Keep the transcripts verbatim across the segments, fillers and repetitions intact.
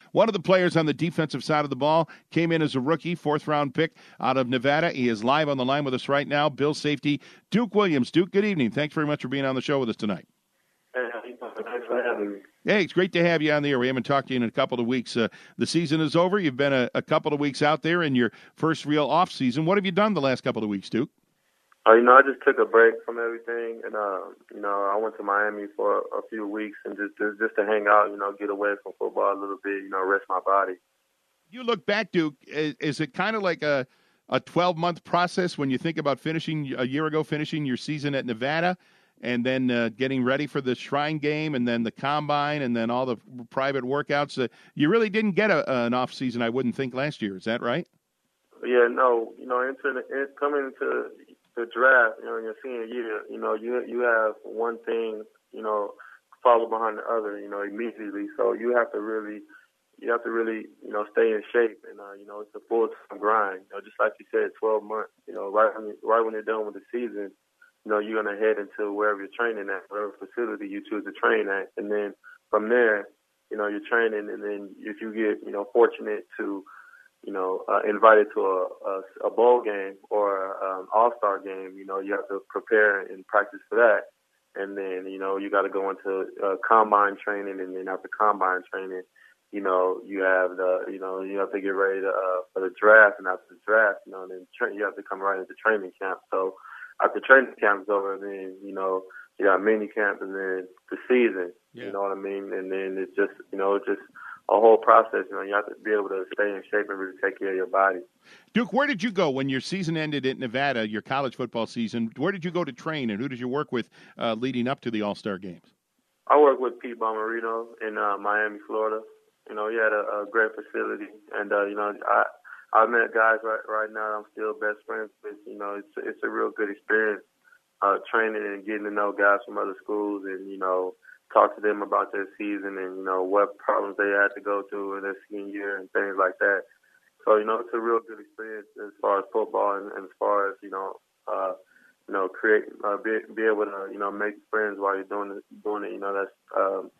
One of the players on the defensive side of the ball came in as a rookie, fourth-round pick out of Nevada. He is live on the line with us right now. Bill safety, Duke Williams. Duke, good evening. Thanks very much for being on the show with us tonight. Hey, how you doing? Thanks for having me. Hey, it's great to have you on the air. We haven't talked to you in a couple of weeks. Uh, the season is over. You've been a, a couple of weeks out there in your first real off season. What have you done the last couple of weeks, Duke? Uh, you know, I just took a break from everything, and uh, you know, I went to Miami for a few weeks and just, just just to hang out, you know, get away from football a little bit, you know, rest my body. You look back, Duke. Is, is it kind of like a a twelve-month process when you think about finishing a year ago, finishing your season at Nevada, and then uh, getting ready for the Shrine Game, and then the Combine, and then all the private workouts? Uh, you really didn't get a, an off season, I wouldn't think, last year. Is that right? Yeah, no, you know, into the, in, coming into the draft, you know, in your senior year, you know, you you have one thing, you know, follow behind the other, you know, immediately. So you have to really, you have to really, you know, stay in shape, and uh, you know, it's a full time grind. You know, just like you said, twelve months. You know, right when you, right when you're done with the season, you know, you're gonna head into wherever you're training at, whatever facility you choose to train at, and then from there, you know, you're training, and then if you get, you know, fortunate to you know, uh, invited to a, a, a bowl game or an um, all-star game, you know, you have to prepare and practice for that. And then, you know, you got to go into uh, combine training, and then after combine training, you know, you have the, you know, you have to get ready to, uh, for the draft, and after the draft, you know, then tra- you have to come right into training camp. So after training camp's over, then, you know, you got mini camp and then the season, yeah. You know what I mean? And then it's just, you know, it's just a whole process. You know, you have to be able to stay in shape and really take care of your body. Duke, where did you go when your season ended at Nevada, your college football season? Where did you go to train, and who did you work with uh, leading up to the All-Star games? I worked with Pete Bomarino in uh, Miami, Florida. You know, he had a, a great facility, and uh, you know, I I met guys right right now I'm still best friends with. You know, it's it's a real good experience uh, training and getting to know guys from other schools, and you know, talk to them about their season and, you know, what problems they had to go through in their senior year and things like that. So, you know, it's a real good experience as far as football and, and as far as, you know, uh, you know, create, uh, be, be able to, you know, make friends while you're doing it, doing it, you know, that's um,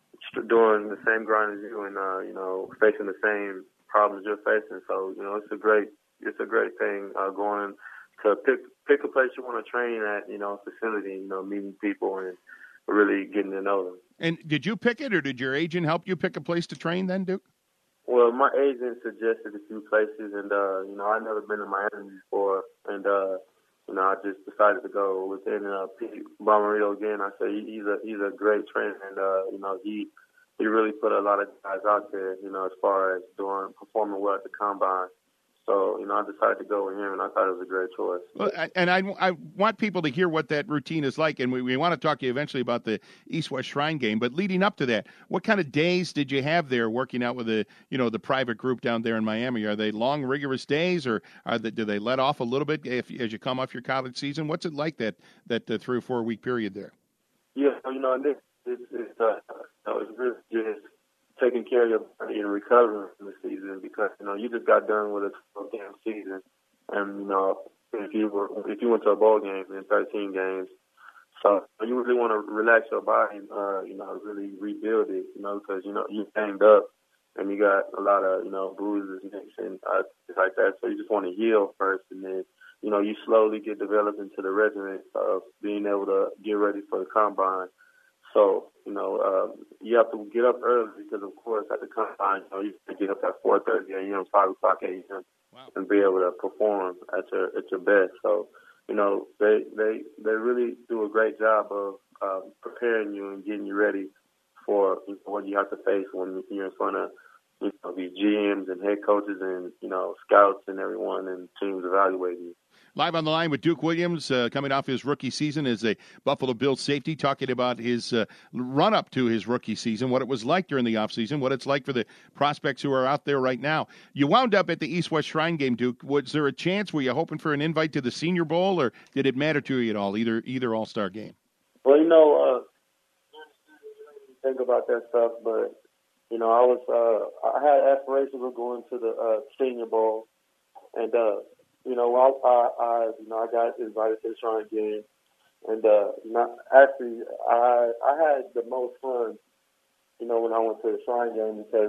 doing the same grind as you and, uh, you know, facing the same problems you're facing. So, you know, it's a great, it's a great thing uh, going to pick, pick a place you want to train at, you know, facility, you know, meeting people and really getting to know them. And did you pick it, or did your agent help you pick a place to train then, Duke? Well, my agent suggested a few places, and, uh, you know, I'd never been to Miami before, and, uh, you know, I just decided to go within uh, Pete Bomarino again. I said he's a he's a great trainer, and, uh, you know, he he really put a lot of guys out there, you know, as far as doing performing well at the Combine. So, you know, I decided to go with him, and I thought it was a great choice. Well, and I, I want people to hear what that routine is like, and we, we want to talk to you eventually about the East-West Shrine Game. But leading up to that, what kind of days did you have there working out with the, you know, the private group down there in Miami? Are they long, rigorous days, or are they, do they let off a little bit if, as you come off your college season? What's it like, that that uh, three or four week period there? Yeah, you know, this it's, it's, uh, you know, it's really just taking care of your body and recovering from the season, because, you know, you just got done with a twelve game season, and, you know, if you were, if you went to a bowl game in thirteen games, so you really want to relax your body and, uh, you know, really rebuild it, you know, because, you know, you banged up and you got a lot of, you know, bruises, nicks, and uh, things like that, so you just want to heal first, and then, you know, you slowly get developed into the regimen of being able to get ready for the Combine. So, you know, um, you have to get up early because, of course, at the Combine, you know, you have to get up at four thirty a.m., five o'clock a.m., wow, and be able to perform at your at your best. So, you know, they they, they really do a great job of uh, preparing you and getting you ready for, you know, what you have to face when you're in front of, you know, these G Ms and head coaches and, you know, scouts and everyone and teams evaluating you. Live on the line with Duke Williams, uh, coming off his rookie season as a Buffalo Bills safety, talking about his uh, run-up to his rookie season, what it was like during the offseason, what it's like for the prospects who are out there right now. You wound up at the East-West Shrine Game, Duke. Was there a chance? Were you hoping for an invite to the Senior Bowl, or did it matter to you at all, either either All-Star game? Well, you know, uh, think about that stuff, but, you know, I was uh, I had aspirations of going to the uh, Senior Bowl, and uh, you know, I, I, I, you know, I got invited to the Shrine Game, and uh, you know, actually, I, I had the most fun, you know, when I went to the Shrine Game, because,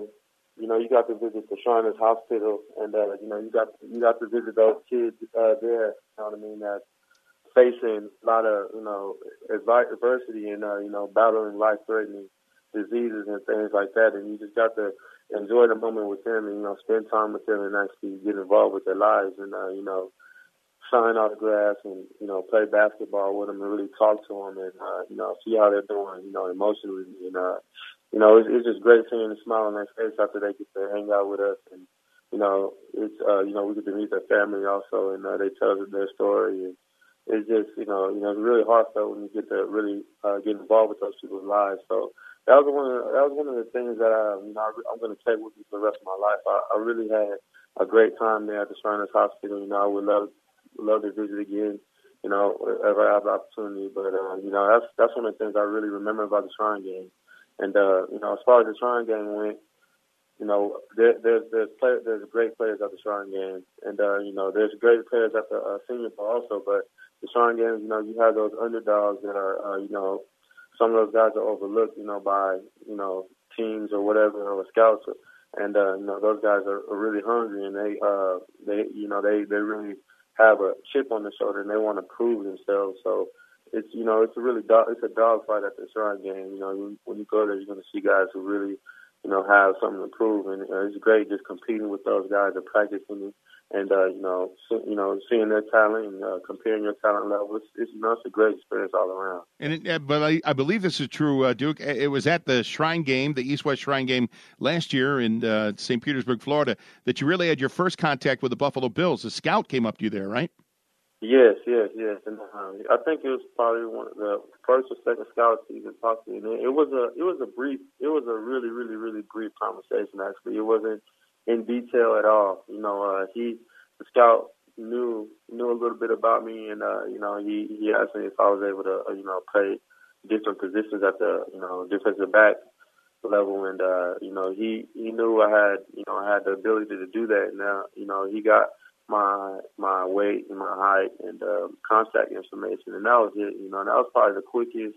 you know, you got to visit the Shriners Hospital, and uh, you know, you got you got to visit those kids uh, there. You know what I mean? That facing a lot of you know advi- adversity and uh, you know battling life-threatening diseases and things like that, and you just got to enjoy the moment with them, and you know, spend time with them, and actually get involved with their lives, and uh, you know. sign autographs and, you know, play basketball with them and really talk to them and, uh, you know, see how they're doing, you know, emotionally. And, uh, you know, it's, it's just great seeing the smile on their face after they get to hang out with us. And, you know, it's, uh, you know, we get to meet their family also and uh, they tell us their story. And it's just, you know, you know, it's really heartfelt when you get to really uh, get involved with those people's lives. So that was one of the, that was one of the things that, I, you know, I, I'm going to take with me for the rest of my life. I, I really had a great time there at the Shriners Hospital. You know, I would love love to visit again, you know, if I have the opportunity. But, uh, you know, that's that's one of the things I really remember about the Shrine Game. And, uh, you know, as far as the Shrine Game went, you know, there, there's there's play, there's great players at the Shrine Game. And, uh, you know, there's great players at the uh, Senior Bowl also. But the Shrine Games, you know, you have those underdogs that are, uh, you know, some of those guys are overlooked, you know, by, you know, teams or whatever or scouts. And, uh, you know, those guys are, are really hungry and they, uh, they, you know, they, they really have a chip on their shoulder and they want to prove themselves. So it's, you know, it's a really dog, it's a dog fight at the Shrine Game. You know, when, when you go there, you're going to see guys who really, you know, have something to prove. And uh, it's great just competing with those guys and practicing and, uh, you know, so, you know, seeing their talent and uh, comparing your talent level. It's, it's, you know, it's a great experience all around. And it, uh, but I, I believe this is true, uh, Duke. It was at the Shrine Game, the East-West Shrine Game last year in uh, Saint Petersburg, Florida, that you really had your first contact with the Buffalo Bills. A scout came up to you there, right? Yes, yes, yes. And uh, I think it was probably one of the first or second scout season possibly. And it was a it was a brief it was a really, really, really brief conversation actually. It wasn't in detail at all. You know, uh he the scout knew knew a little bit about me and uh, you know, he, he asked me if I was able to, uh, you know, play different positions at the, you know, defensive back level and uh, you know, he, he knew I had you know, I had the ability to do that. Now, you know, he got my my weight and my height and um, contact information, and that was it. You know, and that was probably the quickest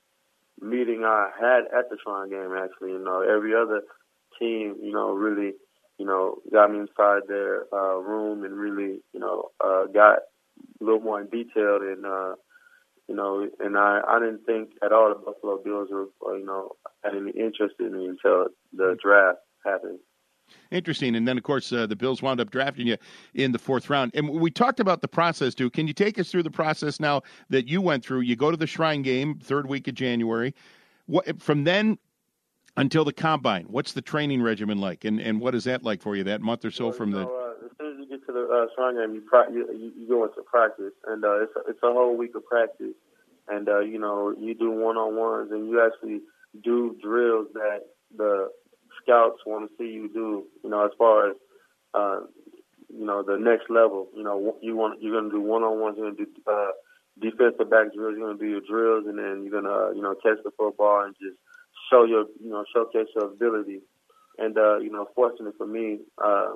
meeting I had at the Shrine Game. Actually, you know, every other team, you know, really, you know, got me inside their uh, room and really, you know, uh, got a little more in detail and, uh, you know, and I, I didn't think at all the Buffalo Bills were, uh, you know, had any interest in me until the draft happened. Interesting. And then, of course, uh, the Bills wound up drafting you in the fourth round. And we talked about the process, Duke. Can you take us through the process now that you went through? You go to the Shrine Game, third week of January. What, from then until the Combine, what's the training regimen like? And, and what is that like for you, that month or so well, from you know, the uh, as soon as you get to the uh, Shrine Game, you, pra- you, you, you go into practice. And uh, it's, a, it's a whole week of practice. And, uh, you know, you do one-on-ones and you actually do drills that the scouts want to see you do, you know, as far as, uh, you know, the next level. You know, you want, you're going to do one-on-ones, you're going to do uh, defensive back drills, you're going to do your drills, and then you're going to, uh, you know, catch the football and just show your, you know, showcase your ability. And, uh, you know, fortunately for me, uh,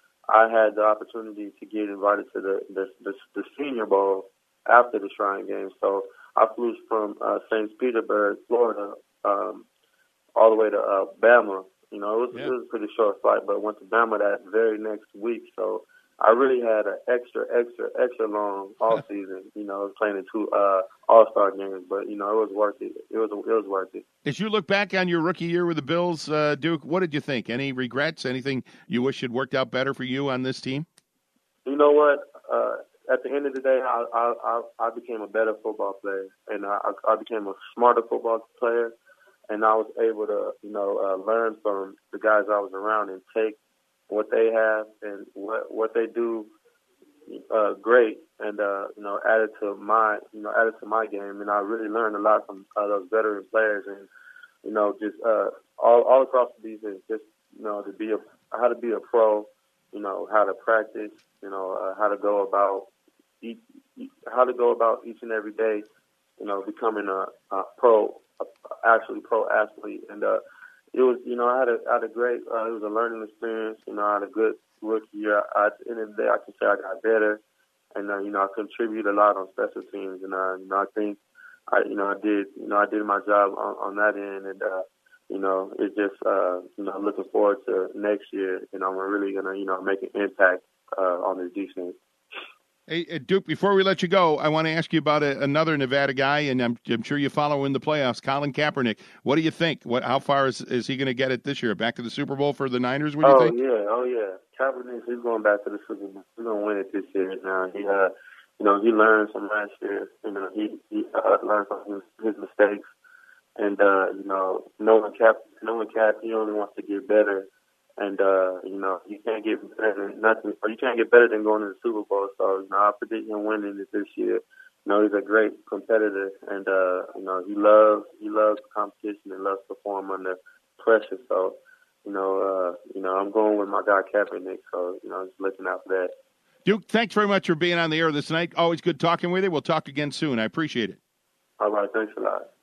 I had the opportunity to get invited to the, the, the, the Senior Bowl after the Shrine Game. So I flew from uh, Saint Petersburg, Florida, um, all the way to uh, Bama. You know, it was, yeah. it was a pretty short flight, but went to Bama that very next week. So I really had an extra, extra, extra long off season. You know, I was playing in two uh, All-Star games, but you know, it was worth it. It was, it was worth it. As you look back on your rookie year with the Bills, uh, Duke, what did you think? Any regrets? Anything you wish had worked out better for you on this team? You know what? Uh, at the end of the day, I, I, I, I became a better football player, and I, I became a smarter football player. And I was able to, you know, uh, learn from the guys I was around and take what they have and what what they do uh, great, and uh, you know, add it to my, you know, add it to my game. And I really learned a lot from uh, those veteran players, and you know, just uh, all all across the defense, just you know, to be a how to be a pro, you know, how to practice, you know, uh, how to go about each, how to go about each and every day, you know, becoming a, a pro. Actually pro athlete, and uh, it was, you know, I had a, I had a great, uh, it was a learning experience. You know, I had a good rookie year. I, at the end of the day, I can say I got better, and uh, you know, I contributed a lot on special teams, and uh, you know, I think, I, you know, I did, you know, I did my job on, on that end, and uh, you know, it's just, uh, you know, looking forward to next year, and I'm really going to, you know, make an impact uh, on this defense. Hey, Duke, before we let you go, I want to ask you about a, another Nevada guy, and I'm, I'm sure you follow in the playoffs, Colin Kaepernick. What do you think? What, how far is, is he going to get it this year? Back to the Super Bowl for the Niners, what do you oh, think? yeah, oh, yeah. Kaepernick, he's going back to the Super Bowl. He's going to win it this year. Now, he, uh, you know, he learned from last year. You know, he, he uh, learned from his, his mistakes. And, uh, you know, knowing Cap, knowing Cap, he only wants to get better. And, uh, you know, you can't get better than nothing, or you can't get better than going to the Super Bowl. So, you know, I predict him winning it this year. You know, he's a great competitor, and, uh, you know, he loves, he loves competition and loves to perform under pressure. So, you know, uh, you know, I'm going with my guy Kaepernick. So, you know, I'm just looking out for that. Duke, thanks very much for being on the air this night. Always good talking with you. We'll talk again soon. I appreciate it. All right. Thanks a lot.